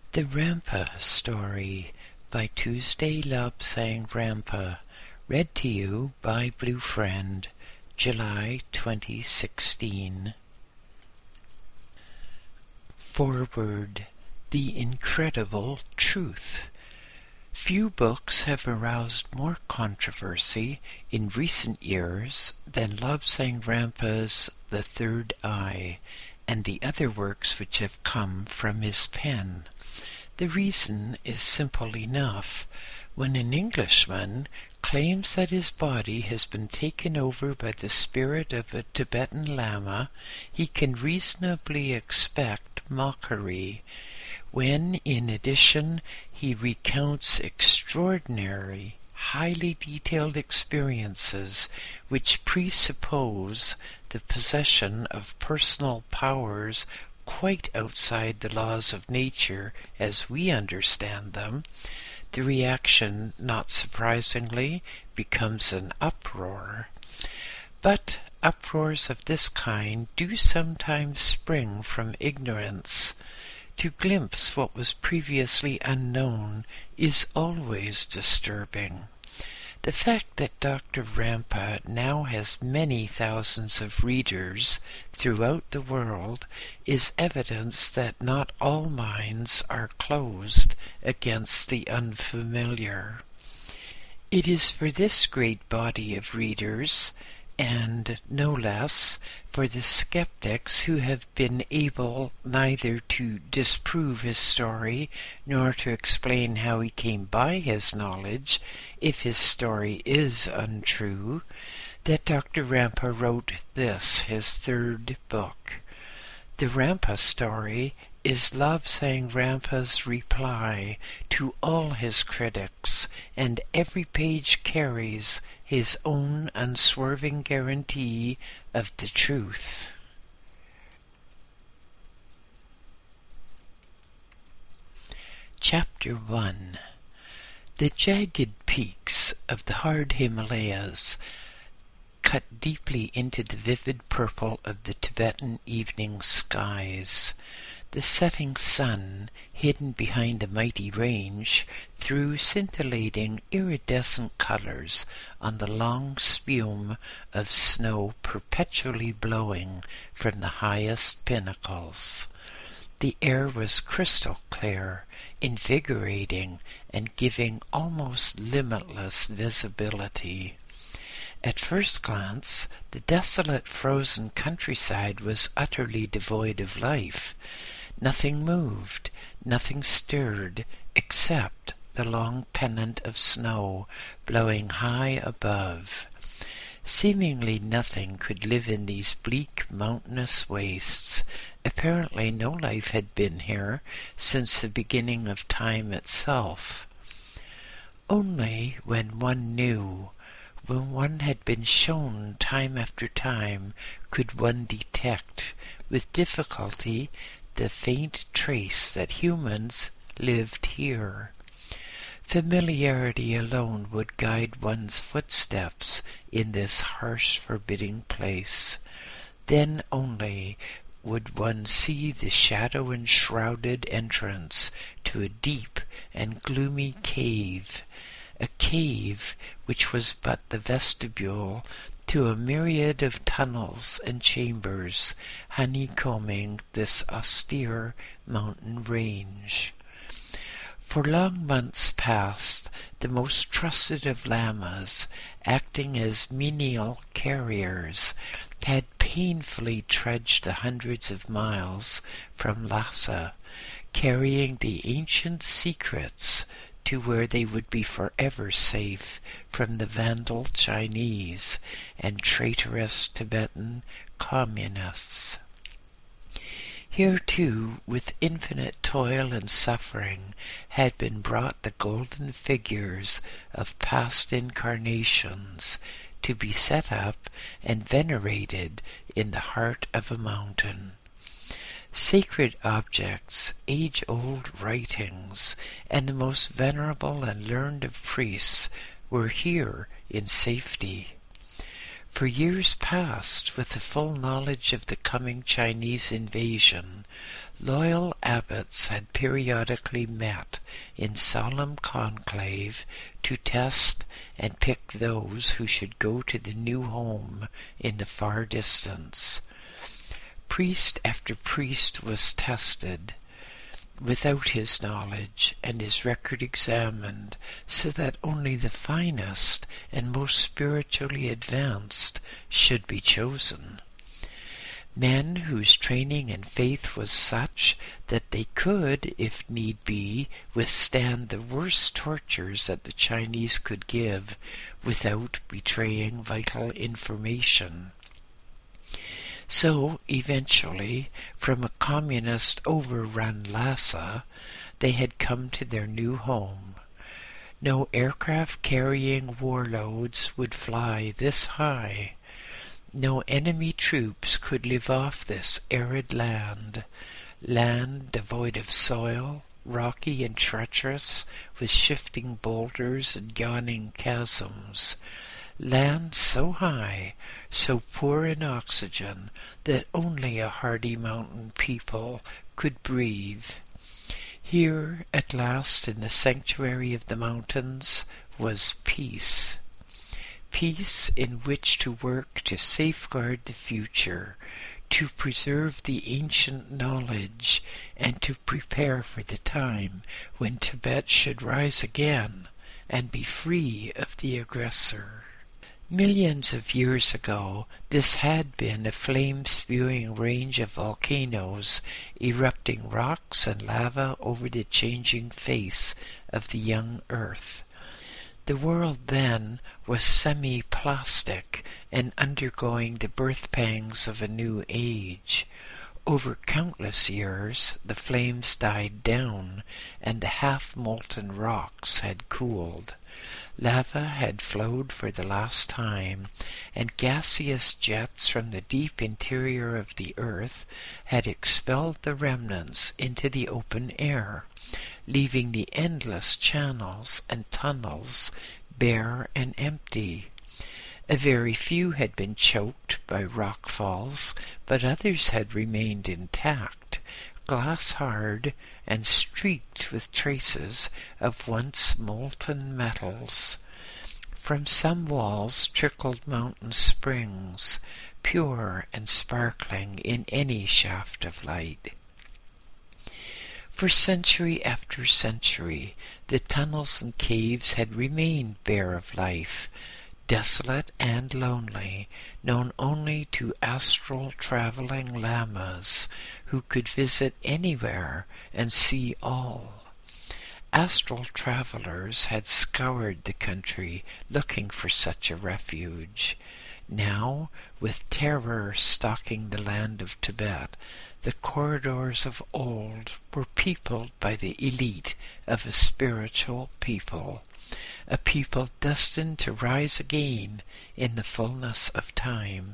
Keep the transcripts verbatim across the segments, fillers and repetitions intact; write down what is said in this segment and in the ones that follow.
The Rampa Story by Tuesday Lobsang Rampa, read to you by Blue Friend, July twenty sixteen. Forward. The Incredible Truth. Few books have aroused more controversy in recent years than Lobsang Rampa's The Third Eye, and the other works which have come from his pen. The reason is simple enough. When an Englishman claims that his body has been taken over by the spirit of a Tibetan Lama, he can reasonably expect mockery. When, in addition, he recounts extraordinary, highly detailed experiences which presuppose the possession of personal powers quite outside the laws of nature as we understand them, the reaction, not surprisingly, becomes an uproar. But uproars of this kind do sometimes spring from ignorance. To glimpse what was previously unknown is always disturbing. The fact that Doctor Rampa now has many thousands of readers throughout the world is evidence that not all minds are closed against the unfamiliar. It is for this great body of readers, and no less for the skeptics who have been able neither to disprove his story nor to explain how he came by his knowledge, if his story is untrue, that Doctor Rampa wrote this, his third book. The Rampa Story is Lobsang Rampa's reply to all his critics, and every page carries his own unswerving guarantee of the truth. Chapter one. The jagged peaks of the hard Himalayas cut deeply into the vivid purple of the Tibetan evening skies. The setting sun, hidden behind a mighty range, threw scintillating iridescent colors on the long spume of snow perpetually blowing from the highest pinnacles. The air was crystal clear, invigorating, and giving almost limitless visibility. At first glance, the desolate frozen countryside was utterly devoid of life. Nothing moved, nothing stirred, except the long pennant of snow blowing high above. Seemingly nothing could live in these bleak mountainous wastes. Apparently no life had been here since the beginning of time itself. Only when one knew, when one had been shown time after time, could one detect with difficulty the faint trace that humans lived here. Familiarity alone would guide one's footsteps in this harsh, forbidding place. Then only would one see the shadow-enshrouded entrance to a deep and gloomy cave, a cave which was but the vestibule to a myriad of tunnels and chambers honeycombing this austere mountain range. For long months past, the most trusted of lamas, acting as menial carriers, had painfully trudged the hundreds of miles from Lhasa, carrying the ancient secrets to where they would be forever safe from the Vandal Chinese and traitorous Tibetan communists. Here, too, with infinite toil and suffering, had been brought the golden figures of past incarnations to be set up and venerated in the heart of a mountain. Sacred objects, age-old writings, and the most venerable and learned of priests were here in safety. For years past, with the full knowledge of the coming Chinese invasion, Loyal abbots had periodically met in solemn conclave to test and pick those who should go to the new home in the far distance. Priest after priest was tested without his knowledge and his record examined, so that only the finest and most spiritually advanced should be chosen. Men whose training and faith was such that they could, if need be, withstand the worst tortures that the Chinese could give without betraying vital information. So, eventually, from a communist overrun Lhasa, they had come to their new home. No aircraft carrying warlords would fly this high. No enemy troops could live off this arid land, land devoid of soil, rocky and treacherous, with shifting boulders and yawning chasms, land so high, so poor in oxygen, that only a hardy mountain people could breathe. Here, at last, in the sanctuary of the mountains, was peace. Peace in which to work to safeguard the future, to preserve the ancient knowledge, and to prepare for the time when Tibet should rise again and be free of the aggressor. Millions of years ago, this had been a flame-spewing range of volcanoes, erupting rocks and lava over the changing face of the young earth. The world then was semi-plastic and undergoing the birth pangs of a new age. Over countless years, the flames died down, and the half-molten rocks had cooled. Lava had flowed for the last time, and gaseous jets from the deep interior of the earth had expelled the remnants into the open air, leaving the endless channels and tunnels bare and empty. A very few had been choked by rock falls, but others had remained intact, glass-hard and streaked with traces of once molten metals. From some walls trickled mountain springs, pure and sparkling in any shaft of light. For century after century, the tunnels and caves had remained bare of life, desolate and lonely, known only to astral traveling lamas who could visit anywhere and see all. Astral travelers had scoured the country looking for such a refuge. Now, with terror stalking the land of Tibet, the corridors of old were peopled by the elite of a spiritual people, a people destined to rise again in the fullness of time.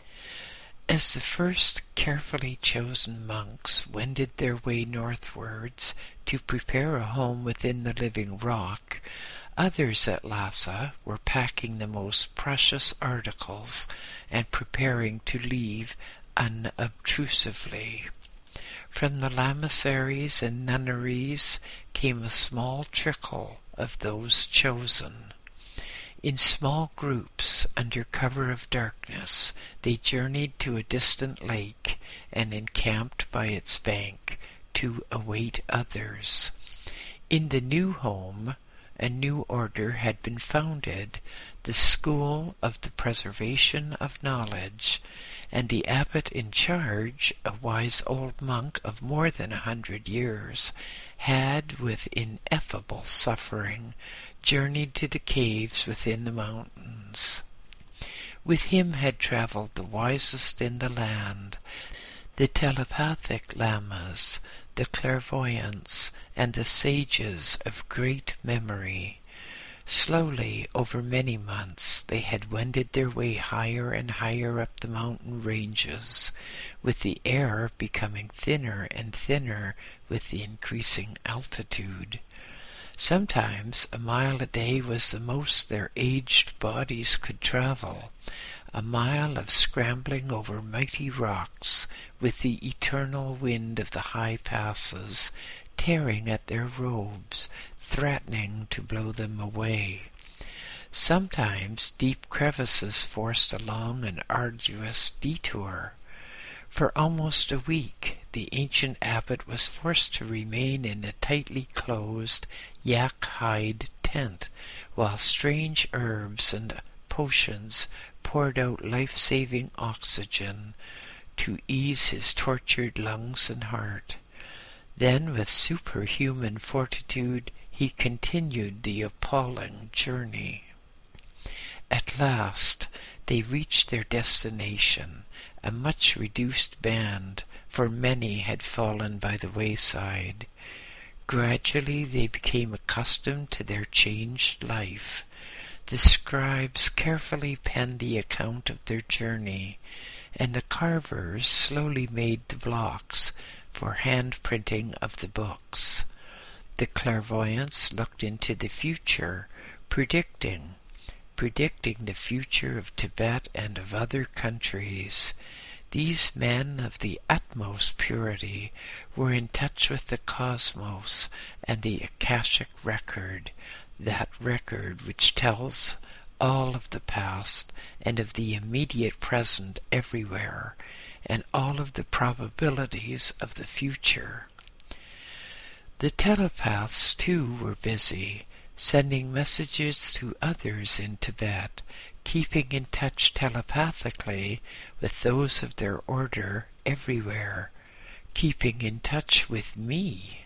As the first carefully chosen monks wended their way northwards to prepare a home within the living rock, others at Lhasa were packing the most precious articles and preparing to leave unobtrusively. From the lamaseries and nunneries came a small trickle of those chosen. In small groups, under cover of darkness, they journeyed to a distant lake and encamped by its bank to await others. In the new home, a new order had been founded, the School of the Preservation of Knowledge, and the abbot in charge, a wise old monk of more than a hundred years, had, with ineffable suffering, journeyed to the caves within the mountains. With him had traveled the wisest in the land, the telepathic lamas, the clairvoyants, and the sages of great memory. Slowly, over many months, they had wended their way higher and higher up the mountain ranges, with the air becoming thinner and thinner with the increasing altitude. Sometimes a mile a day was the most their aged bodies could travel. a mile of scrambling over mighty rocks, with the eternal wind of the high passes tearing at their robes, threatening to blow them away. Sometimes deep crevices forced along an arduous detour. For almost a week the ancient abbot was forced to remain in a tightly closed yak-hide tent, while strange herbs and potions poured out life-saving oxygen to ease his tortured lungs and heart. Then, with superhuman fortitude, he continued the appalling journey. At last they reached their destination, a much reduced band, for many had fallen by the wayside. Gradually they became accustomed to their changed life. The scribes carefully penned the account of their journey, and the carvers slowly made the blocks for hand-printing of the books. The clairvoyants looked into the future, predicting, predicting the future of Tibet and of other countries. These men of the utmost purity were in touch with the cosmos and the Akashic record, that record which tells all of the past and of the immediate present everywhere, and all of the probabilities of the future. The telepaths, too, were busy, sending messages to others in Tibet, keeping in touch telepathically with those of their order everywhere, keeping in touch with me.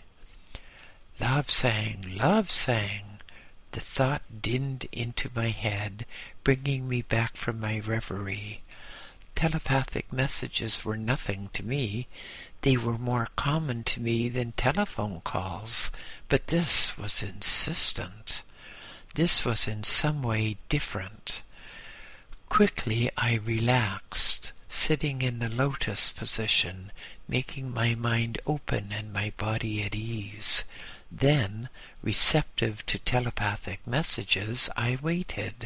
Lobsang, Lobsang, the thought dinned into my head, bringing me back from my reverie. Telepathic messages were nothing to me. They were more common to me than telephone calls, but this was insistent. This was in some way different. Quickly I relaxed, sitting in the lotus position, making my mind open and my body at ease. Then, receptive to telepathic messages, I waited.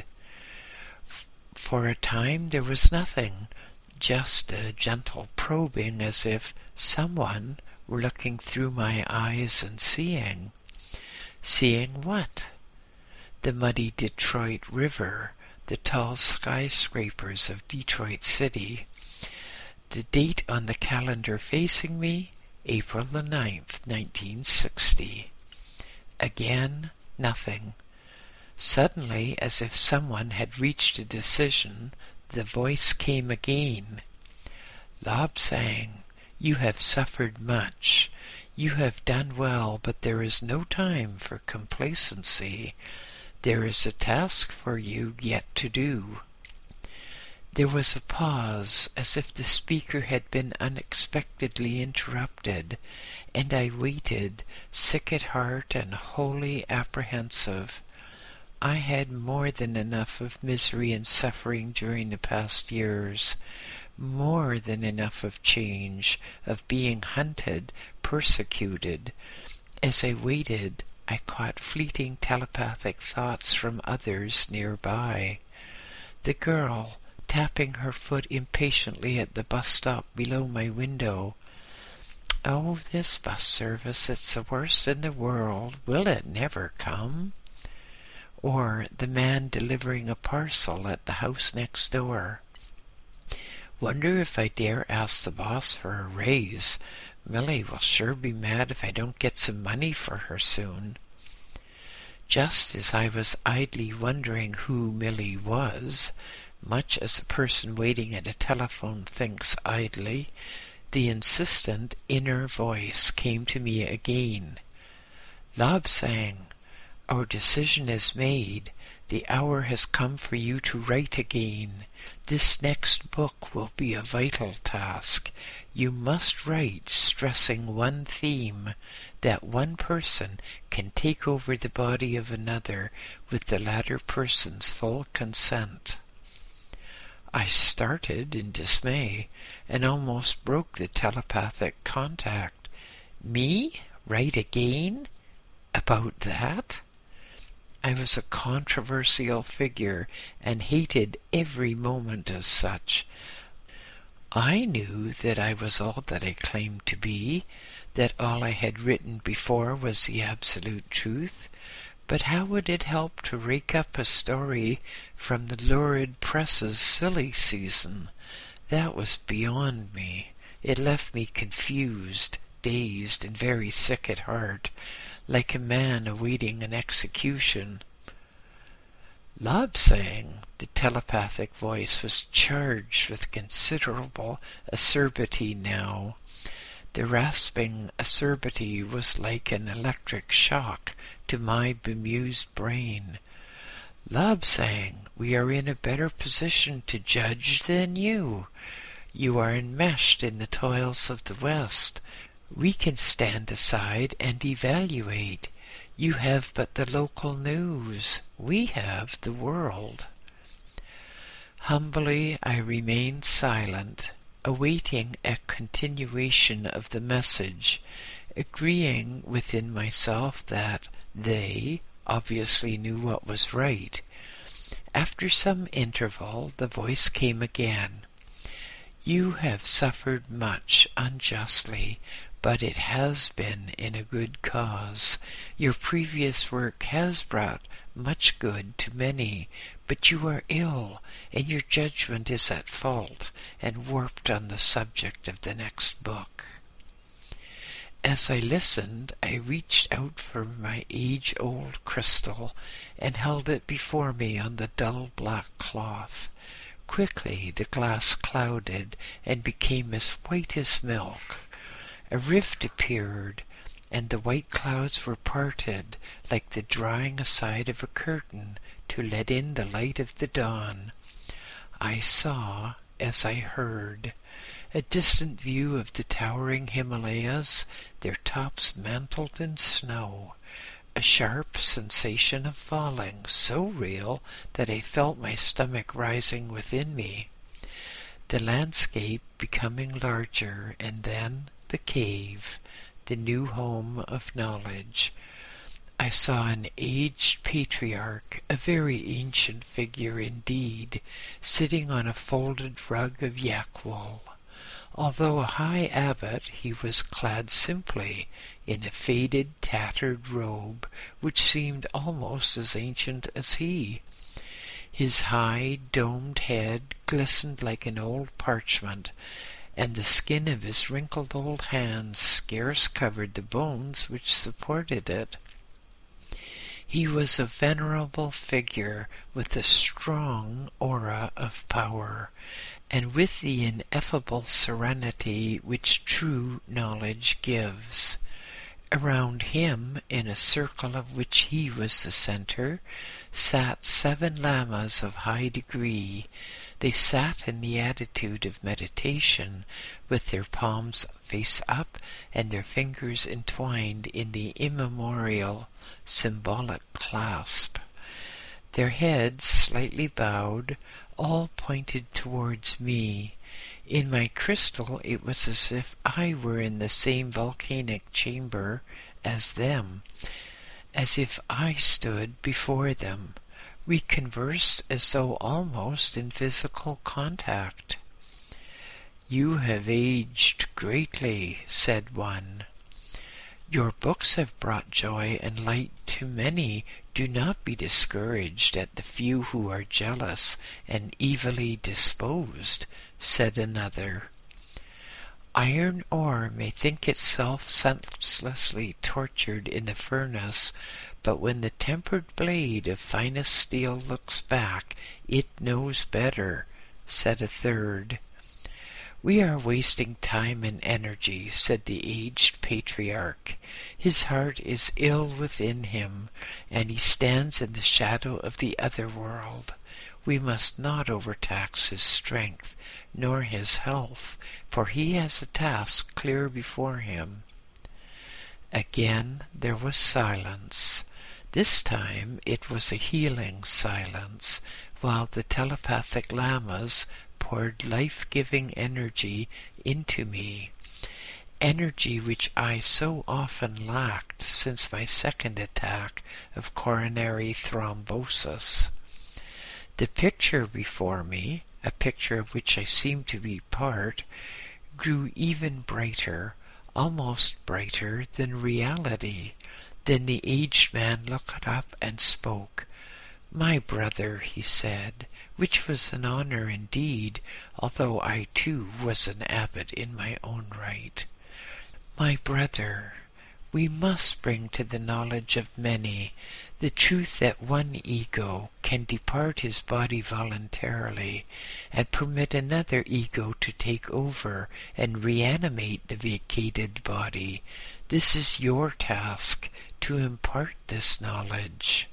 For a time there was nothing, just a gentle probing, as if someone were looking through my eyes and seeing. Seeing what? The muddy Detroit River, the tall skyscrapers of Detroit City. The date on the calendar facing me, April the ninth, nineteen sixty. Again, nothing. Suddenly, as if someone had reached a decision, the voice came again. Lobsang, you have suffered much. You have done well, but there is no time for complacency. There is a task for you yet to do. There was a pause, as if the speaker had been unexpectedly interrupted, and I waited, sick at heart and wholly apprehensive. I had more than enough of misery and suffering during the past years, more than enough of change, of being hunted, persecuted. As I waited, I caught fleeting telepathic thoughts from others nearby. The girl, tapping her foot impatiently at the bus stop below my window. Oh, this bus service, it's the worst in the world. Will it never come? Or the man delivering a parcel at the house next door. Wonder if I dare ask the boss for a raise. Millie will sure be mad if I don't get some money for her soon. Just as I was idly wondering who Millie was, much as a person waiting at a telephone thinks idly, the insistent inner voice came to me again. Lobsang, our decision is made. The hour has come for you to write again. This next book will be a vital task. You must write, stressing one theme, that one person can take over the body of another with the latter person's full consent. I started in dismay and almost broke the telepathic contact. Me? Write again? About that? I was a controversial figure and hated every moment as such. I knew that I was all that I claimed to be, that all I had written before was the absolute truth, but how would it help to rake up a story from the lurid press's silly season? That was beyond me. It left me confused, dazed, and very sick at heart, like a man awaiting an execution. Labsang, the telepathic voice, was charged with considerable acerbity now. The rasping acerbity was like an electric shock to my bemused brain. Labsang, we are in a better position to judge than you. You are enmeshed in the toils of the West. We can stand aside and evaluate. You have but the local news. We have the world. Humbly I remained silent, awaiting a continuation of the message, agreeing within myself that they obviously knew what was right. After some interval, the voice came again. You have suffered much unjustly, but it has been in a good cause. Your previous work has brought much good to many, but you are ill, and your judgment is at fault and warped on the subject of the next book. As I listened, I reached out for my age-old crystal and held it before me on the dull black cloth. Quickly the glass clouded and became as white as milk. A rift appeared, and the white clouds were parted like the drawing aside of a curtain to let in the light of the dawn. I saw, as I heard, a distant view of the towering Himalayas, their tops mantled in snow, a sharp sensation of falling, so real that I felt my stomach rising within me, the landscape becoming larger, and then the cave, the new home of knowledge. I saw an aged patriarch, a very ancient figure indeed, sitting on a folded rug of yak wool. Although a high abbot, he was clad simply in a faded, tattered robe, which seemed almost as ancient as he. His high, domed head glistened like an old parchment, and the skin of his wrinkled old hands scarce covered the bones which supported it. He was a venerable figure with a strong aura of power, and with the ineffable serenity which true knowledge gives. Around him, in a circle of which he was the center, sat seven lamas of high degree. They sat in the attitude of meditation, with their palms face up and their fingers entwined in the immemorial symbolic clasp. Their heads, slightly bowed, all pointed towards me. In my crystal it was as if I were in the same volcanic chamber as them, as if I stood before them. We conversed as though almost in physical contact. "You have aged greatly," said one. "Your books have brought joy and light to many. Do not be discouraged at the few who are jealous and evilly disposed," said another. "Iron ore may think itself senselessly tortured in the furnace, but when the tempered blade of finest steel looks back, it knows better," said a third. "We are wasting time and energy," said the aged patriarch. "His heart is ill within him, and he stands in the shadow of the other world. We must not overtax his strength, nor his health, for he has a task clear before him." Again there was silence. This time it was a healing silence, while the telepathic lamas poured life-giving energy into me, energy which I so often lacked since my second attack of coronary thrombosis. The picture before me, a picture of which I seemed to be part, grew even brighter, almost brighter than reality. Then the aged man looked up and spoke. "My brother," he said, which was an honor indeed, although I too was an abbot in my own right. "My brother, we must bring to the knowledge of many the truth that one ego can depart his body voluntarily and permit another ego to take over and reanimate the vacated body. This is your task, to impart this knowledge."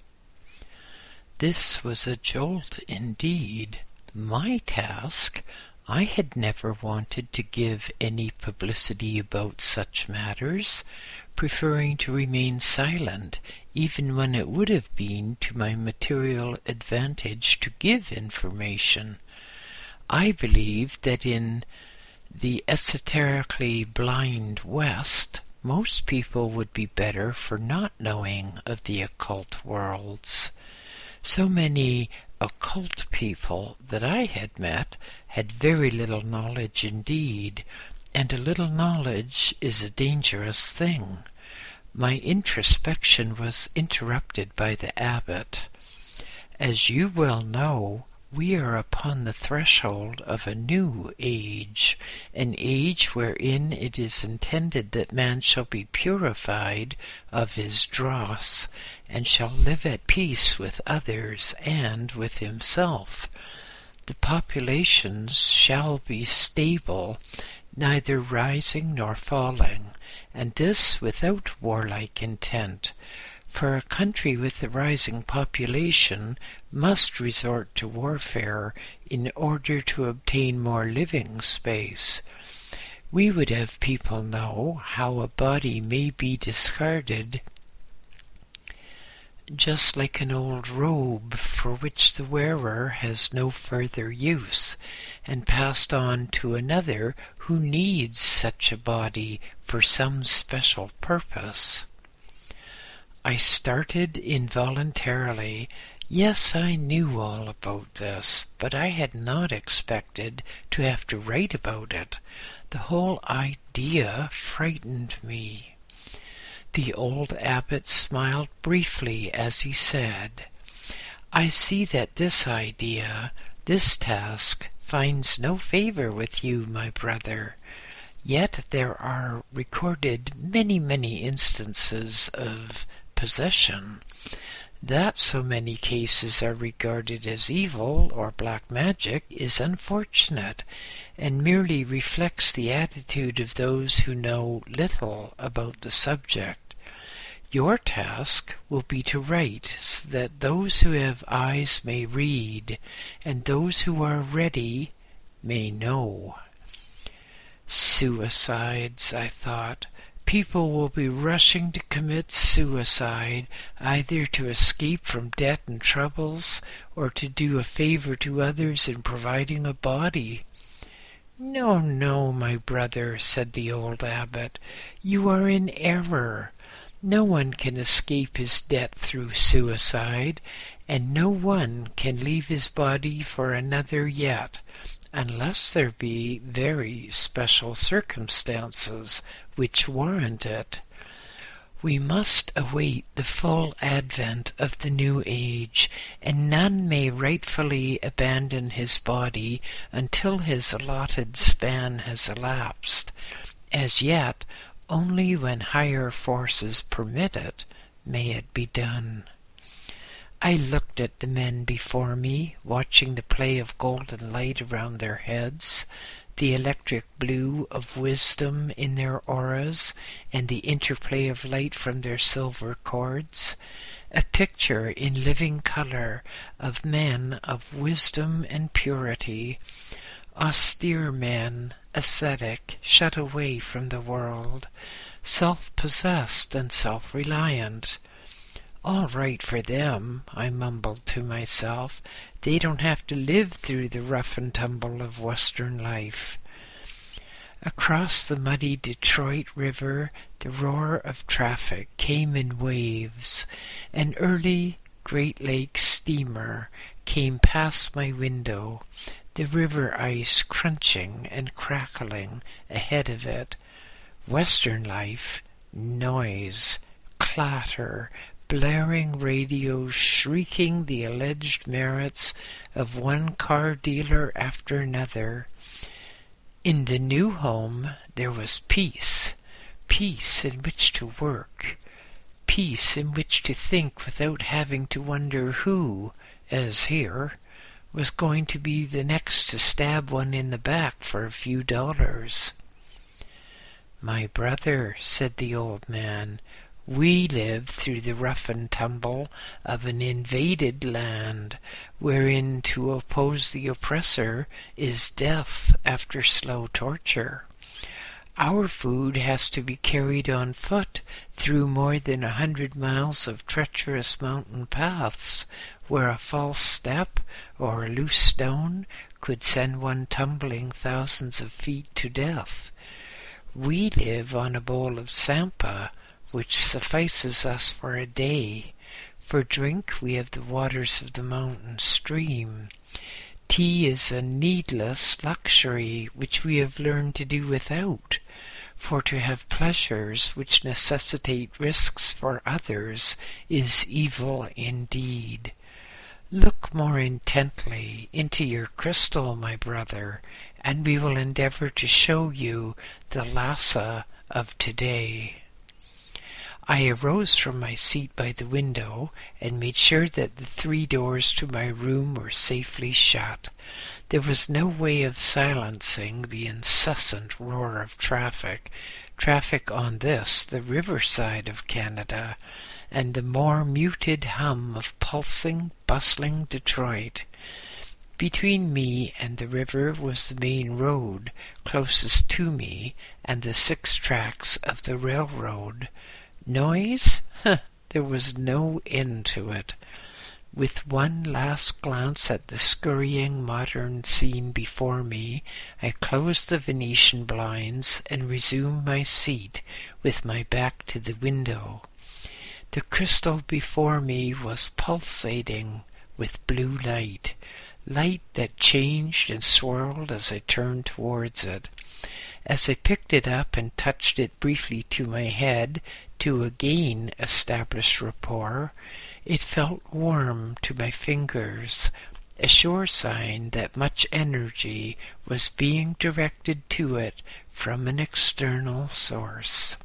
This was a jolt indeed. My task? I had never wanted to give any publicity about such matters, preferring to remain silent, even when it would have been to my material advantage to give information. I believed that in the esoterically blind West, most people would be better for not knowing of the occult worlds. So many occult people that I had met had very little knowledge indeed, and a little knowledge is a dangerous thing. My introspection was interrupted by the abbot. "As you well know, we are upon the threshold of a new age, an age wherein it is intended that man shall be purified of his dross, and shall live at peace with others and with himself. The populations shall be stable, neither rising nor falling, and this without warlike intent. For a country with a rising population must resort to warfare in order to obtain more living space. We would have people know how a body may be discarded just like an old robe for which the wearer has no further use, and passed on to another who needs such a body for some special purpose." I started involuntarily. Yes, I knew all about this, but I had not expected to have to write about it. The whole idea frightened me. The old abbot smiled briefly as he said, "I see that this idea, this task, finds no favor with you, my brother. Yet there are recorded many, many instances of possession. That so many cases are regarded as evil or black magic is unfortunate, and merely reflects the attitude of those who know little about the subject. Your task will be to write so that those who have eyes may read, and those who are ready may know." Suicides, I thought. People will be rushing to commit suicide, either to escape from debt and troubles, or to do a favor to others in providing a body. "No, no, my brother," said the old abbot, "you are in error. No one can escape his debt through suicide, and no one can leave his body for another yet, unless there be very special circumstances which warrant it. We must await the full advent of the new age, and none may rightfully abandon his body until his allotted span has elapsed. As yet, only when higher forces permit it may it be done." I looked at the men before me, watching the play of golden light around their heads, the electric blue of wisdom in their auras, and the interplay of light from their silver cords, a picture in living color of men of wisdom and purity, austere men, ascetic, shut away from the world, self-possessed and self-reliant. "All right for them," I mumbled to myself. "They don't have to live through the rough and tumble of Western life." Across the muddy Detroit River, the roar of traffic came in waves. An early Great Lakes steamer came past my window, the river ice crunching and crackling ahead of it. Western life, noise, clatter, blaring radios shrieking the alleged merits of one car dealer after another. In the new home there was peace, peace in which to work, peace in which to think without having to wonder who, as here, was going to be the next to stab one in the back for a few dollars. "My brother," said the old man, "we live through the rough and tumble of an invaded land, wherein to oppose the oppressor is death after slow torture. Our food has to be carried on foot through more than a hundred miles of treacherous mountain paths, where a false step or a loose stone could send one tumbling thousands of feet to death. We live on a bowl of sampa, which suffices us for a day. For drink we have the waters of the mountain stream. Tea is a needless luxury which we have learned to do without, for to have pleasures which necessitate risks for others is evil indeed. Look more intently into your crystal, my brother, and we will endeavor to show you the Lhasa of today." I arose from my seat by the window and made sure that the three doors to my room were safely shut. There was no way of silencing the incessant roar of traffic, traffic on this, the riverside of Canada, and the more muted hum of pulsing, bustling Detroit. Between me and the river was the main road closest to me and the six tracks of the railroad. Noise? Huh, there was no end to it. With one last glance at the scurrying modern scene before me, I closed the Venetian blinds and resumed my seat with my back to the window. The crystal before me was pulsating with blue light, light that changed and swirled as I turned towards it. As I picked it up and touched it briefly to my head to again establish rapport, it felt warm to my fingers, a sure sign that much energy was being directed to it from an external source.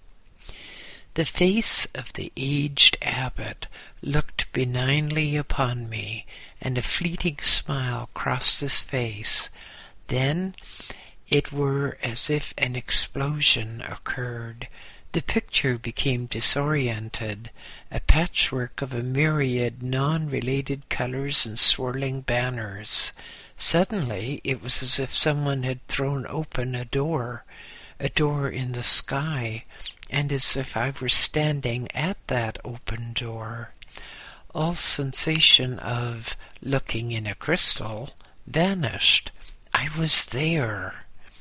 The face of the aged abbot looked benignly upon me, and a fleeting smile crossed his face. Then it were as if an explosion occurred. The picture became disoriented, a patchwork of a myriad non-related colors and swirling banners. Suddenly it was as if someone had thrown open a door, a door in the sky, and as if I were standing at that open door. All sensation of looking in a crystal vanished. I was there.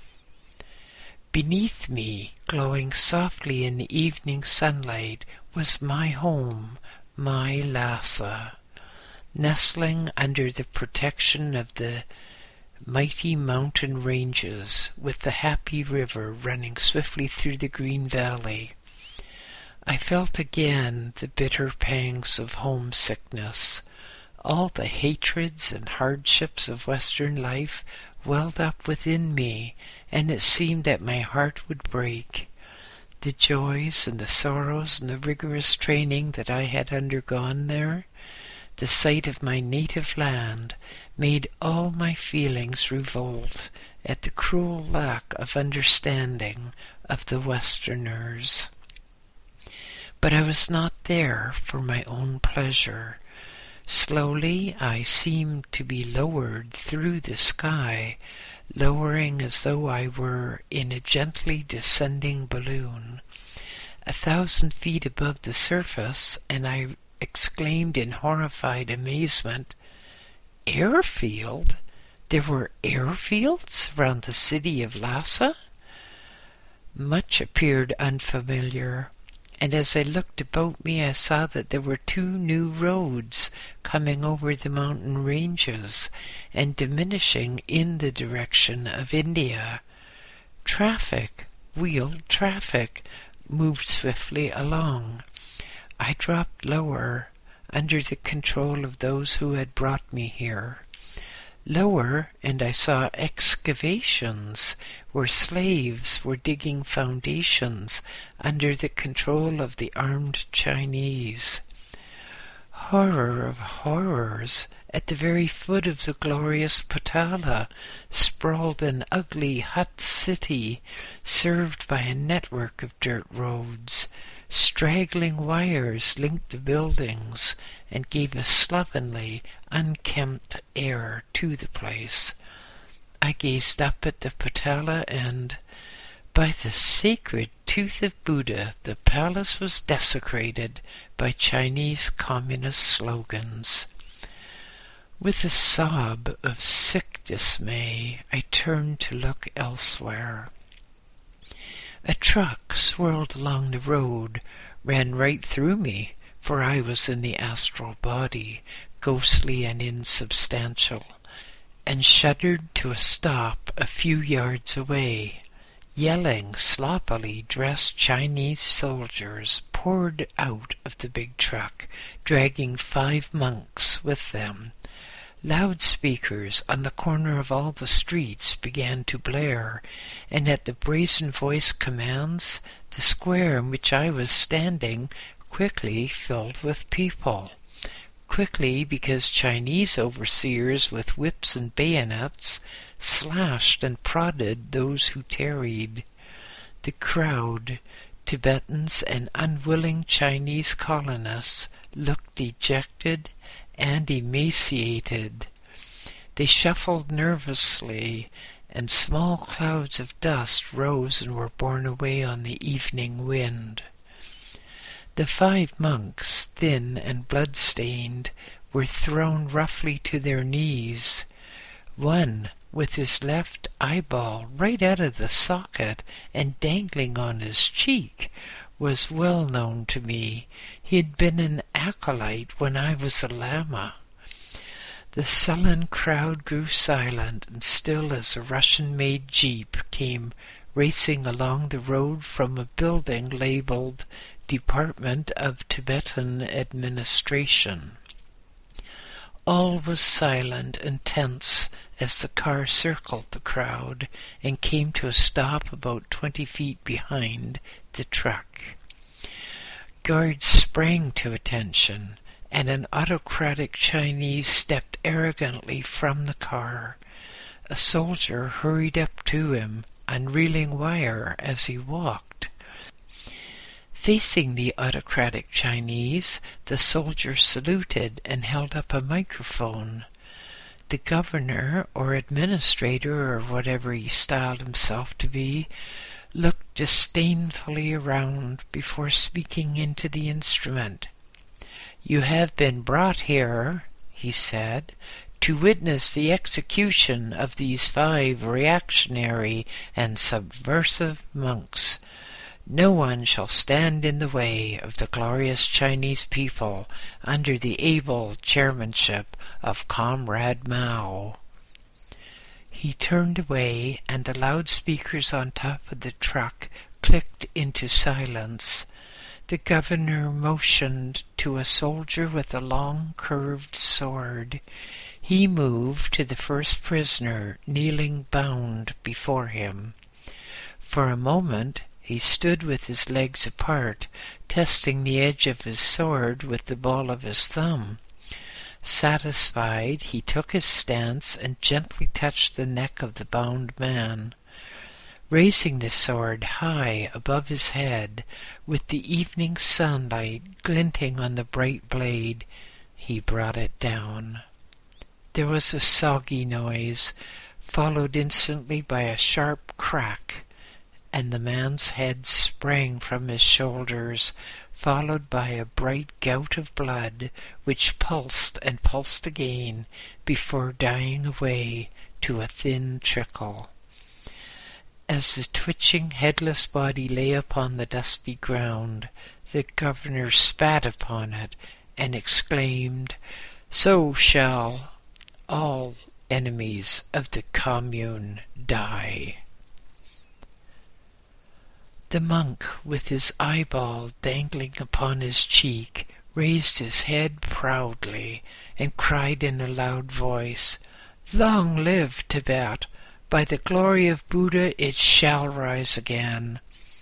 Beneath me, glowing softly in the evening sunlight, was my home, my Lhasa. Nestling under the protection of the mighty mountain ranges, with the happy river running swiftly through the green valley, I felt again the bitter pangs of homesickness. All the hatreds and hardships of Western life welled up within me, and it seemed that my heart would break. The joys and the sorrows and the rigorous training that I had undergone there, the sight of my native land, made all my feelings revolt at the cruel lack of understanding of the Westerners. But I was not there for my own pleasure. Slowly I seemed to be lowered through the sky, lowering as though I were in a gently descending balloon. A thousand feet above the surface, and I exclaimed in horrified amazement, "Airfield? There were airfields around the city of Lhasa?" Much appeared unfamiliar, and as I looked about me I saw that there were two new roads coming over the mountain ranges and diminishing in the direction of India. Traffic, wheeled traffic, moved swiftly along. I dropped lower, under the control of those who had brought me here. Lower, and I saw excavations where slaves were digging foundations under the control of the armed Chinese. Horror of horrors! At the very foot of the glorious Potala sprawled an ugly hut city, served by a network of dirt roads. Straggling wires linked the buildings and gave a slovenly, unkempt air to the place. I gazed up at the Potala and, by the sacred tooth of Buddha, the palace was desecrated by Chinese communist slogans. With a sob of sick dismay, I turned to look elsewhere. A truck swirled along the road, ran right through me, for I was in the astral body, ghostly and insubstantial, and shuddered to a stop a few yards away. Yelling, sloppily dressed Chinese soldiers poured out of the big truck, dragging five monks with them. Loudspeakers on the corner of all the streets began to blare, and at the brazen-voiced commands, the square in which I was standing quickly filled with people. Quickly, because Chinese overseers with whips and bayonets slashed and prodded those who tarried. The crowd, Tibetans and unwilling Chinese colonists, looked dejected and emaciated. They shuffled nervously, and small clouds of dust rose and were borne away on the evening wind. The five monks, thin and blood-stained, were thrown roughly to their knees. One, with his left eyeball right out of the socket and dangling on his cheek, was well known to me. He had been an acolyte when I was a lama. The sullen crowd grew silent and still as a Russian-made jeep came racing along the road from a building labeled Department of Tibetan Administration. All was silent and tense as the car circled the crowd and came to a stop about twenty feet behind the truck. Guards sprang to attention, and an autocratic Chinese stepped arrogantly from the car. A soldier hurried up to him, unreeling wire as he walked. Facing the autocratic Chinese, the soldier saluted and held up a microphone. The governor, or administrator, or whatever he styled himself to be, looked disdainfully around before speaking into the instrument. "You have been brought here," he said, "to witness the execution of these five reactionary and subversive monks. No one shall stand in the way of the glorious Chinese people under the able chairmanship of Comrade Mao." He turned away, and the loudspeakers on top of the truck clicked into silence. The governor motioned to a soldier with a long curved sword. He moved to the first prisoner, kneeling bound before him. For a moment he stood with his legs apart, testing the edge of his sword with the ball of his thumb. Satisfied, he took his stance and gently touched the neck of the bound man. Raising the sword high above his head, with the evening sunlight glinting on the bright blade, he brought it down. There was a soggy noise, followed instantly by a sharp crack, and the man's head sprang from his shoulders, followed by a bright gout of blood, which pulsed and pulsed again before dying away to a thin trickle. As the twitching, headless body lay upon the dusty ground, the governor spat upon it and exclaimed, "So shall all enemies of the commune die." The monk, with his eyeball dangling upon his cheek, raised his head proudly and cried in a loud voice, "Long live Tibet! By the glory of Buddha it shall rise again."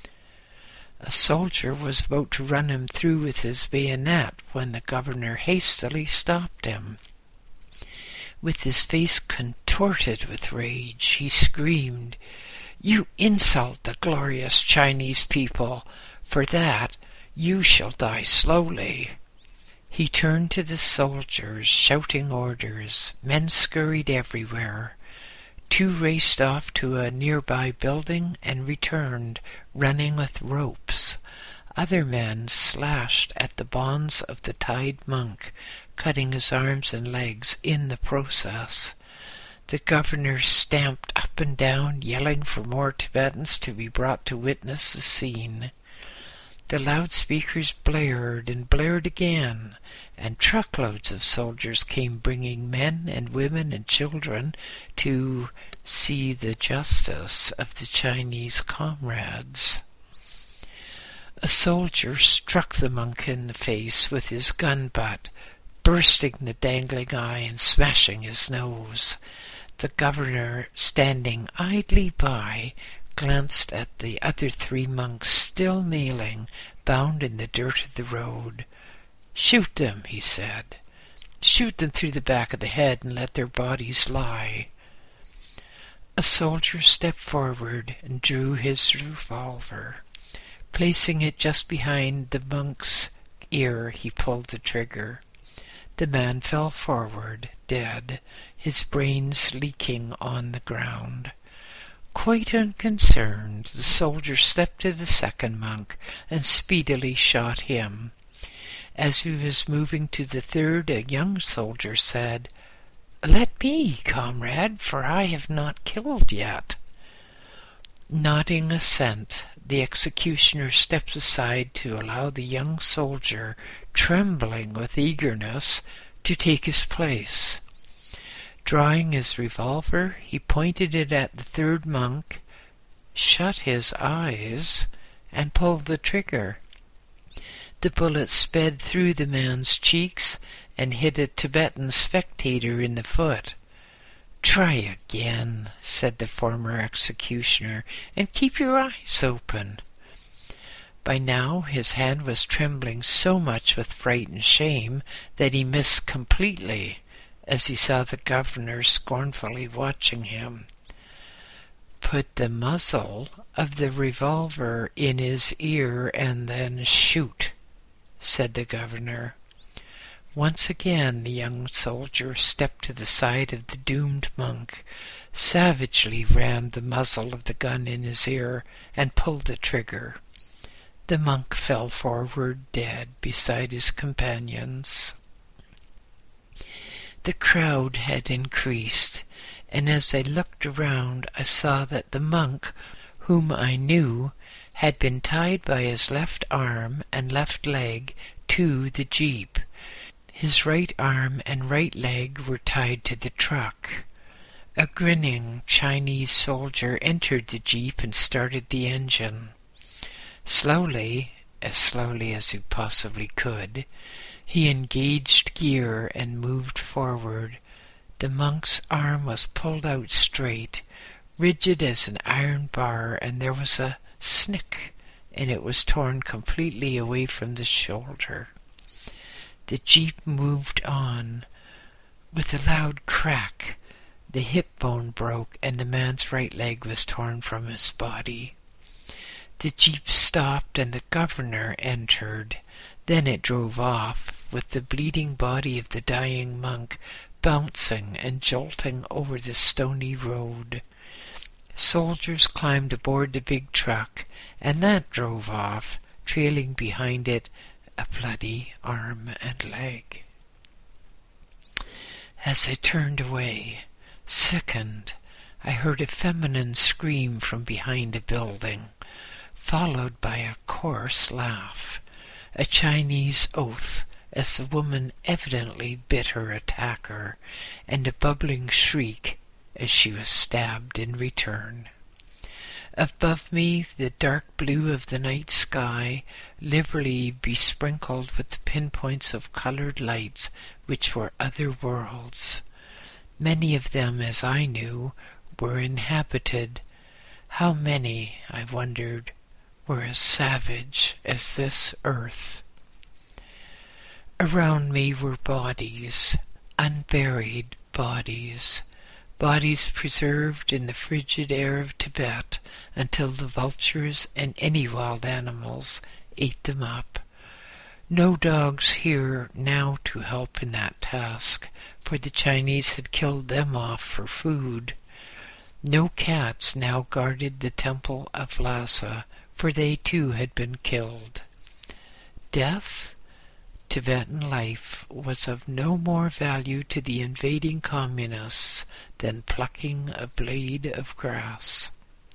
A soldier was about to run him through with his bayonet when the governor hastily stopped him. With his face contorted with rage, he screamed, "You insult the glorious Chinese people. For that you shall die slowly." He turned to the soldiers, shouting orders. Men scurried everywhere. Two raced off to a nearby building and returned, running with ropes. Other men slashed at the bonds of the tied monk, cutting his arms and legs in the process. The governor stamped up and down, yelling for more Tibetans to be brought to witness the scene. The loudspeakers blared and blared again, and truckloads of soldiers came bringing men and women and children to see the justice of the Chinese comrades. A soldier struck the monk in the face with his gun butt, bursting the dangling eye and smashing his nose. The governor, standing idly by, glanced at the other three monks still kneeling, bound in the dirt of the road. "Shoot them," he said. "Shoot them through the back of the head and let their bodies lie." A soldier stepped forward and drew his revolver. Placing it just behind the monk's ear, he pulled the trigger. The man fell forward, dead, his brains leaking on the ground. Quite unconcerned, the soldier stepped to the second monk and speedily shot him. As he was moving to the third, a young soldier said, "Let me, comrade, for I have not killed yet." Nodding assent, the executioner stepped aside to allow the young soldier, trembling with eagerness, to take his place. Drawing his revolver, he pointed it at the third monk, shut his eyes, and pulled the trigger. The bullet sped through the man's cheeks and hit a Tibetan spectator in the foot. "Try again," said the former executioner, "and keep your eyes open." By now his hand was trembling so much with fright and shame that he missed completely as he saw the governor scornfully watching him. "Put the muzzle of the revolver in his ear and then shoot," said the governor. Once again the young soldier stepped to the side of the doomed monk, savagely rammed the muzzle of the gun in his ear, and pulled the trigger. The monk fell forward dead beside his companions. The crowd had increased, and as I looked around I saw that the monk, whom I knew, had been tied by his left arm and left leg to the jeep. His right arm and right leg were tied to the truck. A grinning Chinese soldier entered the jeep and started the engine. Slowly, as slowly as he possibly could, he engaged gear and moved forward. The monk's arm was pulled out straight, rigid as an iron bar, and there was a snick, and it was torn completely away from the shoulder. The jeep moved on. With a loud crack, the hip bone broke, and the man's right leg was torn from his body. The jeep stopped, and the governor entered. Then it drove off, with the bleeding body of the dying monk bouncing and jolting over the stony road. Soldiers climbed aboard the big truck, and that drove off, trailing behind it a bloody arm and leg. As I turned away, sickened, I heard a feminine scream from behind a building, followed by a coarse laugh, a Chinese oath as the woman evidently bit her attacker, and a bubbling shriek as she was stabbed in return. Above me, the dark blue of the night sky, liberally besprinkled with the pinpoints of colored lights which were other worlds. Many of them, as I knew, were inhabited. How many, I wondered, were as savage as this earth? Around me were bodies, unburied bodies, bodies preserved in the frigid air of Tibet until the vultures and any wild animals ate them up. No dogs here now to help in that task, for the Chinese had killed them off for food. No cats now guarded the temple of Lhasa, for they too had been killed. Death, Tibetan life, was of no more value to the invading communists than plucking a blade of grass.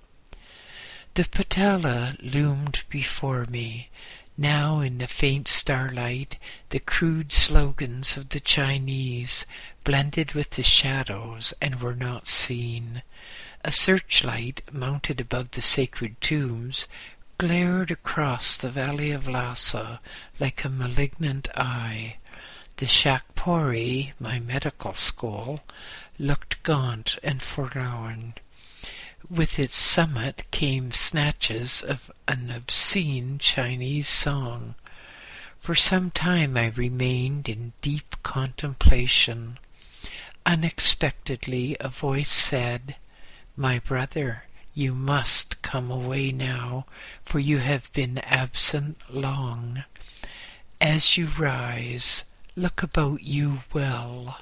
The Potala loomed before me. Now in the faint starlight, the crude slogans of the Chinese blended with the shadows and were not seen. A searchlight mounted above the sacred tombs glared across the valley of Lhasa like a malignant eye. The Shakpuri, my medical school, looked gaunt and forlorn. With its summit came snatches of an obscene Chinese song. For some time I remained in deep contemplation. Unexpectedly a voice said, "My brother, you must come away now, for you have been absent long. As you rise, look about you well."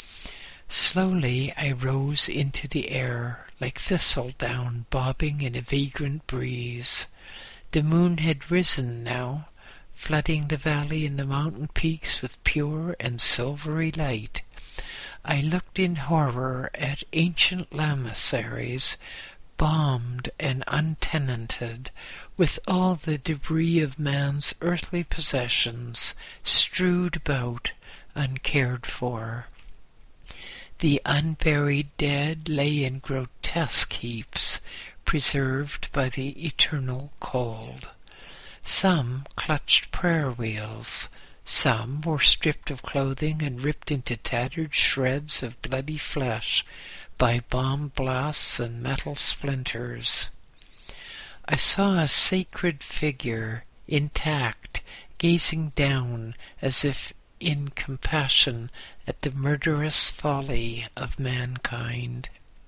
Slowly I rose into the air, like thistledown bobbing in a vagrant breeze. The moon had risen now, flooding the valley and the mountain peaks with pure and silvery light. I looked in horror at ancient lamaseries, bombed and untenanted, with all the debris of man's earthly possessions strewed about, uncared for. The unburied dead lay in grotesque heaps, preserved by the eternal cold. Some clutched prayer wheels, some were stripped of clothing and ripped into tattered shreds of bloody flesh by bomb blasts and metal splinters. I saw a sacred figure, intact, gazing down as if in compassion at the murderous folly of mankind.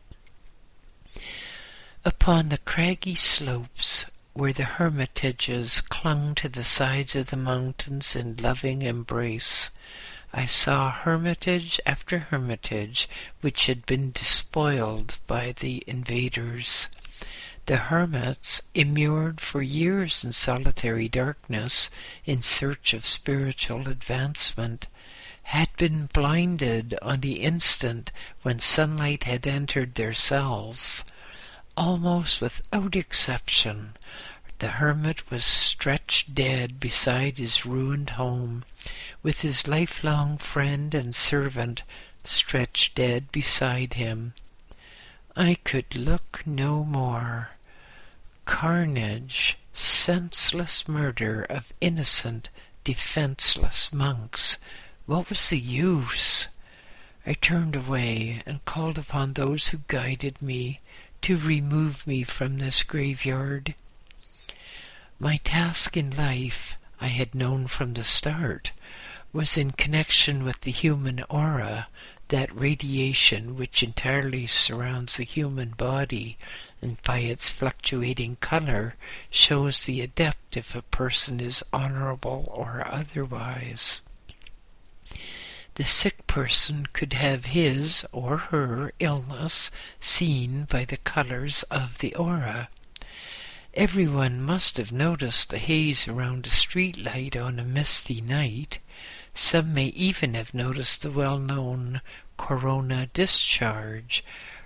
Upon the craggy slopes, where the hermitages clung to the sides of the mountains in loving embrace, I saw hermitage after hermitage which had been despoiled by the invaders. The hermits, immured for years in solitary darkness in search of spiritual advancement, had been blinded on the instant when sunlight had entered their cells. Almost without exception, the hermit was stretched dead beside his ruined home, with his lifelong friend and servant stretched dead beside him. I could look no more. Carnage, senseless murder of innocent, defenseless monks. What was the use? I turned away and called upon those who guided me to remove me from this graveyard. My task in life, I had known from the start, was in connection with the human aura, that radiation which entirely surrounds the human body and by its fluctuating color shows the adept if a person is honorable or otherwise. The sick person could have his or her illness seen by the colors of the aura. Everyone must have noticed the haze around a street light on a misty night. Some may even have noticed the well-known corona discharge,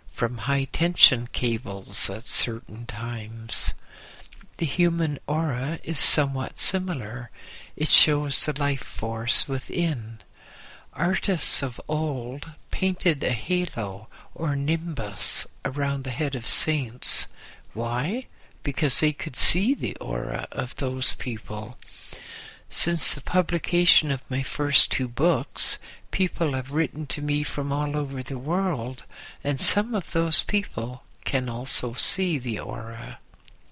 from high-tension cables at certain times. The human aura is somewhat similar. It shows the life force within. Artists of old painted a halo or nimbus around the head of saints. Why? Because they could see the aura of those people. Since the publication of my first two books, people have written to me from all over the world, and some of those people can also see the aura.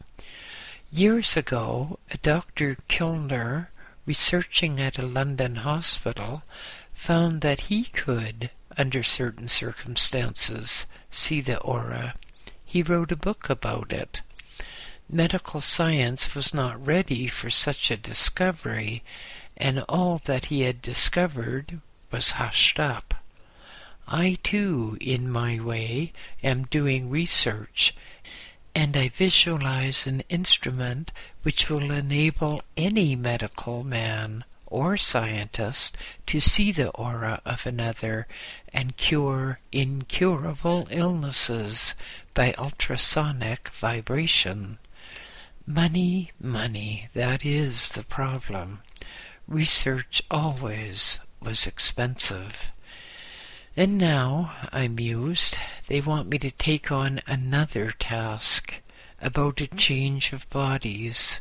Years ago, a Doctor Kilner, researching at a London hospital, found that he could, under certain circumstances, see the aura. He wrote a book about it. Medical science was not ready for such a discovery, and all that he had discovered was hushed up. I too, in my way, am doing research, and I visualize an instrument which will enable any medical man or scientist to see the aura of another and cure incurable illnesses by ultrasonic vibration. Money, money, that is the problem. Research always was expensive. And now, I mused, they want me to take on another task about a change of bodies.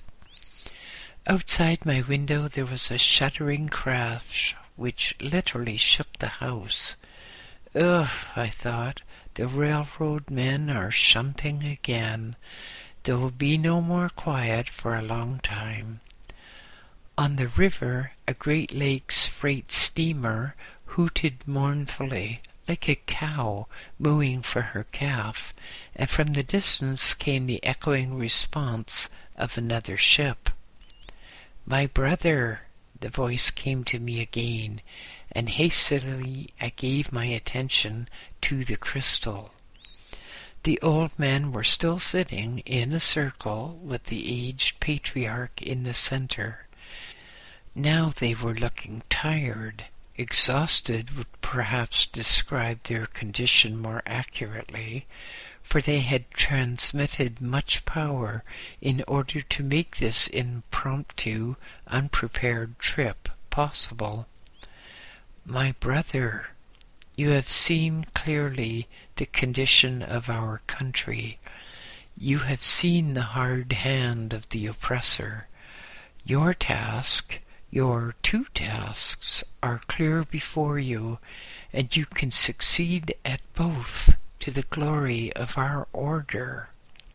Outside my window there was a shuddering crash which literally shook the house. Ugh, I thought, the railroad men are shunting again. There will be no more quiet for a long time. On the river, a Great Lakes freight steamer hooted mournfully, like a cow mooing for her calf, and from the distance came the echoing response of another ship. "My brother," the voice came to me again, and hastily I gave my attention to the crystal. The old men were still sitting in a circle with the aged patriarch in the center. Now they were looking tired. Exhausted would perhaps describe their condition more accurately, for they had transmitted much power in order to make this impromptu, unprepared trip possible. "My brother, you have seen clearly the condition of our country. You have seen the hard hand of the oppressor. Your task, your two tasks, are clear before you, and you can succeed at both to the glory of our order."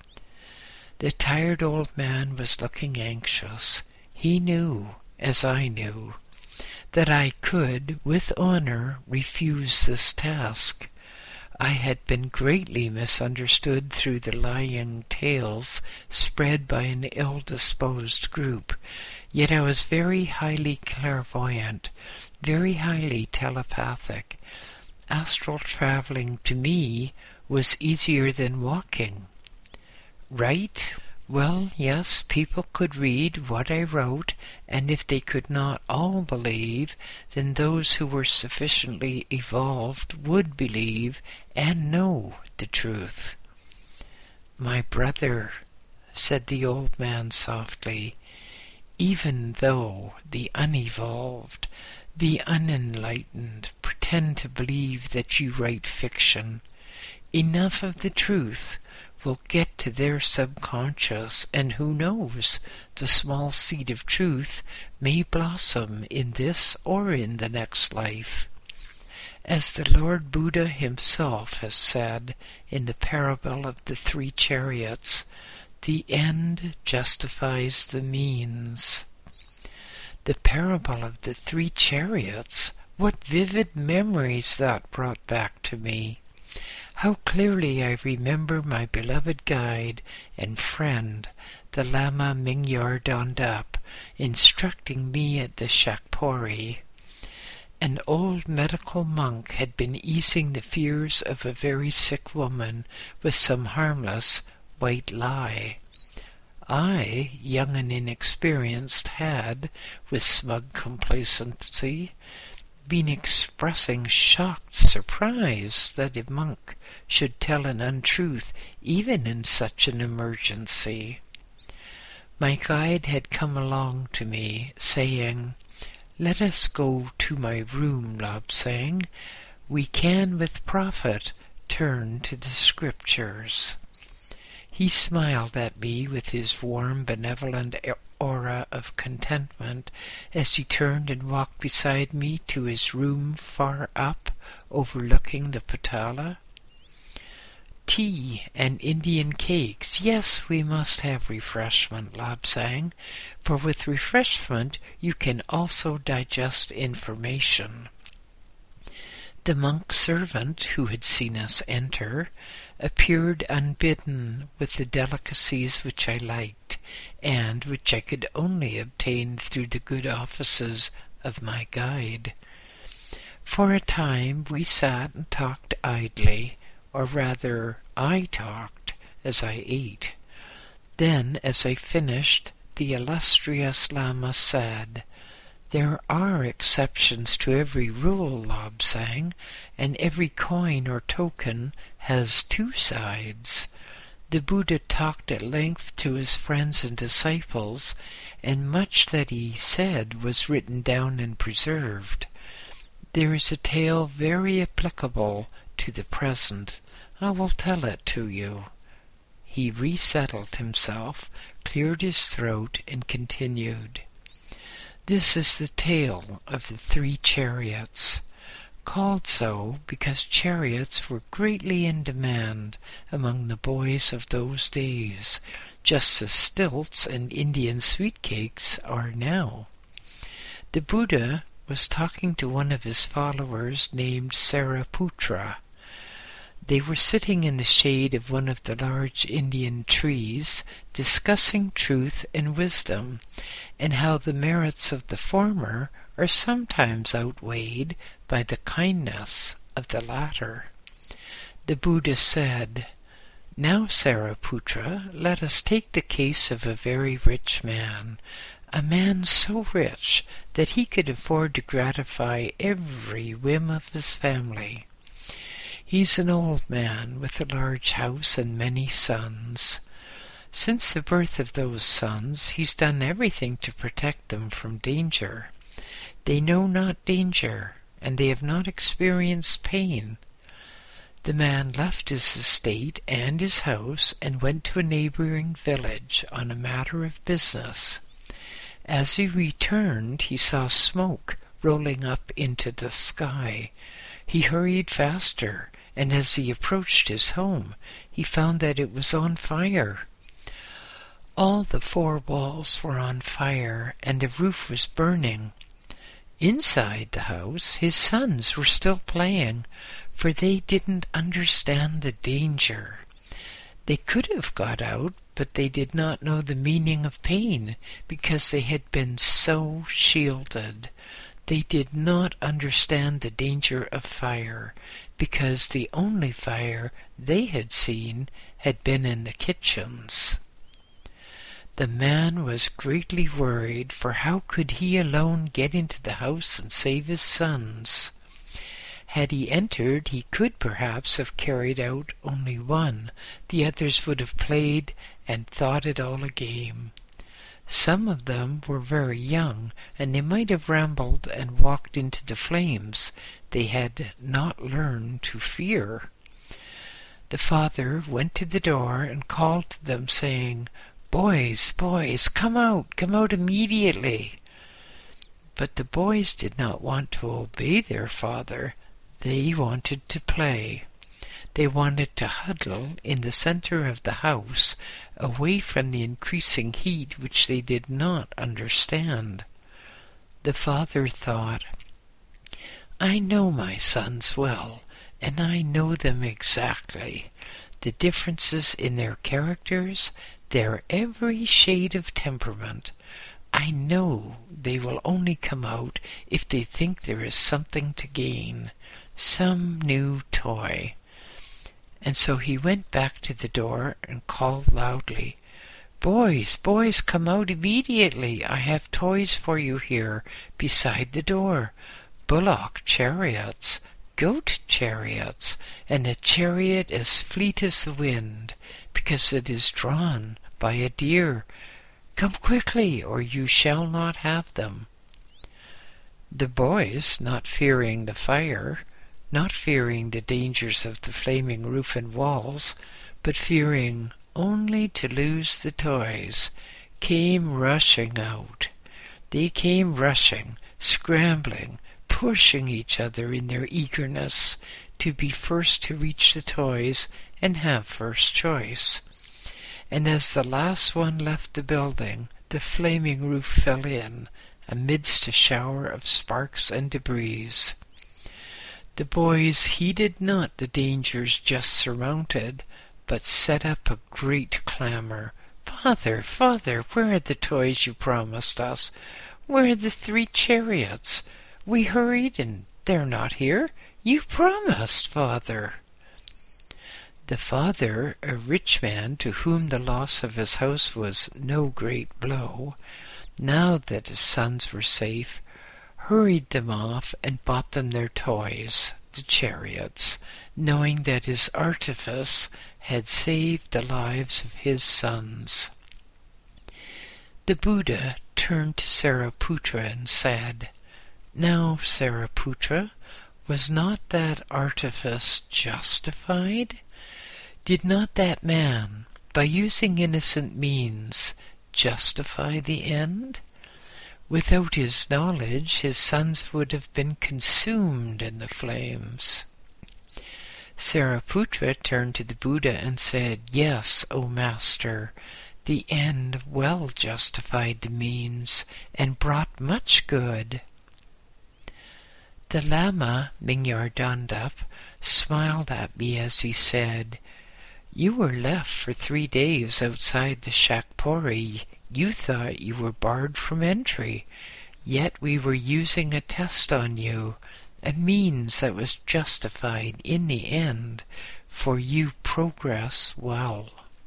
The tired old man was looking anxious. He knew, as I knew, that I could, with honor, refuse this task. I had been greatly misunderstood through the lying tales spread by an ill-disposed group, yet I was very highly clairvoyant, very highly telepathic. Astral traveling to me was easier than walking. Right? Well, yes, people could read what I wrote, and if they could not all believe, then those who were sufficiently evolved would believe and know the truth. "My brother," said the old man softly, "even though the unevolved, the unenlightened, pretend to believe that you write fiction, enough of the truth will get to their subconscious, and who knows, the small seed of truth may blossom in this or in the next life. As the Lord Buddha himself has said in the parable of the three chariots, the end justifies the means." The parable of the three chariots! What vivid memories that brought back to me! How clearly I remember my beloved guide and friend, the Lama Mingyar Dondap, instructing me at the Shakpori. An old medical monk had been easing the fears of a very sick woman with some harmless white lie. I, young and inexperienced, had, with smug complacency, been expressing shocked surprise that a monk should tell an untruth even in such an emergency. My guide had come along to me, saying, "Let us go to my room, Lobsang. We can with profit turn to the Scriptures." He smiled at me with his warm, benevolent aura of contentment as he turned and walked beside me to his room far up, overlooking the Potala. Tea and Indian cakes. Yes, we must have refreshment, Lobsang, for with refreshment you can also digest information. The monk servant, who had seen us enter, appeared unbidden with the delicacies which I liked, and which I could only obtain through the good offices of my guide. For a time we sat and talked idly, or rather I talked as I ate. Then, as I finished, the illustrious Lama said, "There are exceptions to every rule, Lobsang, and every coin or token has two sides." The Buddha talked at length to his friends and disciples, and much that he said was written down and preserved. There is a tale very applicable to the present. I will tell it to you. He resettled himself, cleared his throat, and continued. This is the tale of the three chariots, called so because chariots were greatly in demand among the boys of those days, just as stilts and Indian sweet cakes are now. The Buddha was talking to one of his followers named Sariputra. They were sitting in the shade of one of the large Indian trees, discussing truth and wisdom, and how the merits of the former are sometimes outweighed by the kindness of the latter. The Buddha said, "Now, Sariputra, let us take the case of a very rich man, a man so rich that he could afford to gratify every whim of his family. He's an old man with a large house and many sons. Since the birth of those sons, he's done everything to protect them from danger. They know not danger, and they have not experienced pain. The man left his estate and his house and went to a neighboring village on a matter of business. As he returned, he saw smoke rolling up into the sky. He hurried faster, and as he approached his home, he found that it was on fire. All the four walls were on fire, and the roof was burning. Inside the house, his sons were still playing, for they didn't understand the danger. They could have got out, but they did not know the meaning of pain, because they had been so shielded. They did not understand the danger of fire, because the only fire they had seen had been in the kitchens. The man was greatly worried, for how could he alone get into the house and save his sons? Had he entered, he could perhaps have carried out only one. The others would have played and thought it all a game. Some of them were very young, and they might have rambled and walked into the flames. They had not learned to fear. The father went to the door and called to them, saying, "Boys, boys, come out, come out immediately." But the boys did not want to obey their father. They wanted to play. They wanted to huddle in the center of the house, away from the increasing heat which they did not understand. The father thought, "I know my sons well, and I know them exactly. The differences in their characters, their every shade of temperament. I know they will only come out if they think there is something to gain, some new toy." And so he went back to the door and called loudly, "Boys, boys, come out immediately. I have toys for you here beside the door. bullock chariots, goat chariots, and a chariot as fleet as the wind, because it is drawn by a deer. Come quickly, or you shall not have them." The boys, not fearing the fire, not fearing the dangers of the flaming roof and walls, but fearing only to lose the toys, came rushing out. They came rushing, scrambling, pushing each other in their eagerness to be first to reach the toys and have first choice. And as the last one left the building, the flaming roof fell in, amidst a shower of sparks and debris. The boys heeded not the dangers just surmounted, but set up a great clamor. "Father, father, where are the toys you promised us? Where are the three chariots? We hurried, and they're not here. You promised, father." The father, a rich man to whom the loss of his house was no great blow, now that his sons were safe, hurried them off and bought them their toys, the chariots, knowing that his artifice had saved the lives of his sons. The Buddha turned to Sariputra and said, "Now, Sariputra, was not that artifice justified? Did not that man, by using innocent means, justify the end? Without his knowledge, his sons would have been consumed in the flames." Sariputra turned to the Buddha and said, "Yes, O Master, the end well justified the means and brought much good." The Lama, Minyardandap, smiled at me as he said, "You were left for three days outside the Shakpuri. You thought you were barred from entry, yet we were using a test on you, a means that was justified in the end, for you progress well.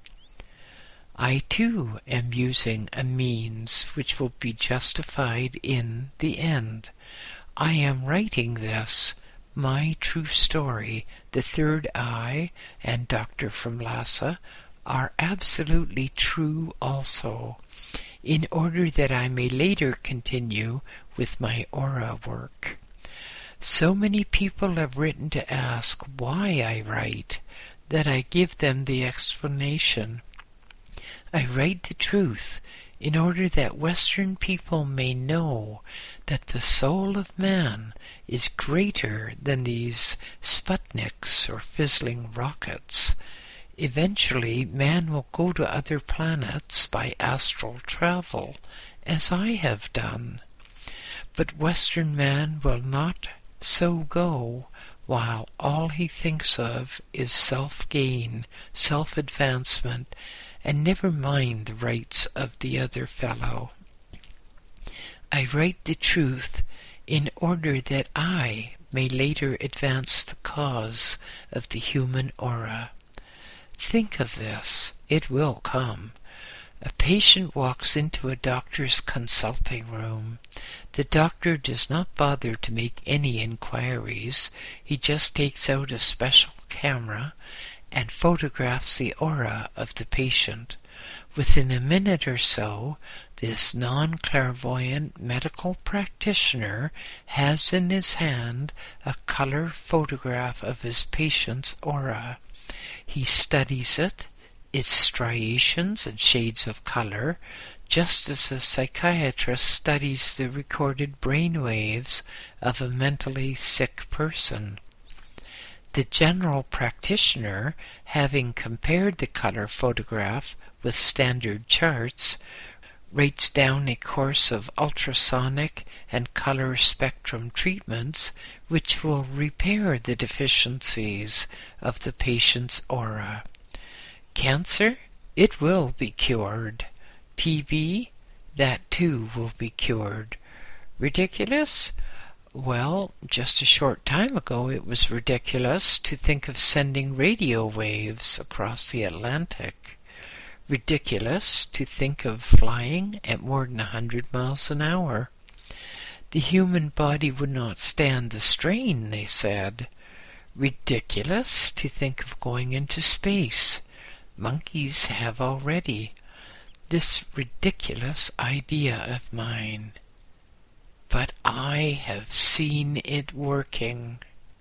I too am using a means which will be justified in the end. I am writing this, my true story. The third eye and Doctor from Lhasa are absolutely true also, in order that I may later continue with my aura work. So many people have written to ask why I write, that I give them the explanation. I write the truth in order that Western people may know that the soul of man is greater than these Sputniks or fizzling rockets. Eventually, man will go to other planets by astral travel, as I have done. But Western man will not so go while all he thinks of is self-gain, self-advancement, and never mind the rights of the other fellow. I write the truth in order that I may later advance the cause of the human aura. Think of this, it will come. A patient walks into a doctor's consulting room. The doctor does not bother to make any inquiries. He just takes out a special camera and photographs the aura of the patient. Within a minute or so, this non-clairvoyant medical practitioner has in his hand a color photograph of his patient's aura. He studies it, its striations and shades of color, just as a psychiatrist studies the recorded brain waves of a mentally sick person. The general practitioner, having compared the color photograph with standard charts, writes down a course of ultrasonic and color spectrum treatments which will repair the deficiencies of the patient's aura. Cancer? It will be cured. T B? That too will be cured. Ridiculous? Well, just a short time ago it was ridiculous to think of sending radio waves across the Atlantic. Ridiculous to think of flying at more than a hundred miles an hour. The human body would not stand the strain, they said. Ridiculous to think of going into space. Monkeys have already. This ridiculous idea of mine. But I have seen it working.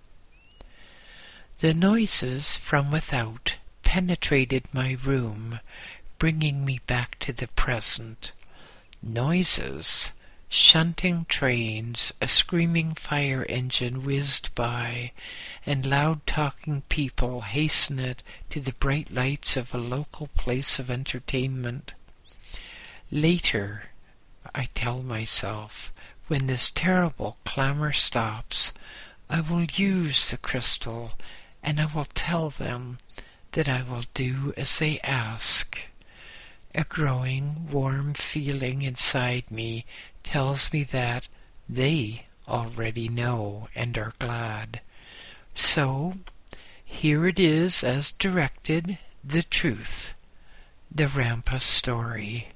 The noises from without penetrated my room, bringing me back to the present. Noises, shunting trains, a screaming fire engine whizzed by, and loud-talking people hastened to the bright lights of a local place of entertainment. Later, I tell myself, when this terrible clamor stops, I will use the crystal, and I will tell them that I will do as they ask. A growing, warm feeling inside me tells me that they already know and are glad. So, here it is as directed, the truth, the Rampa story.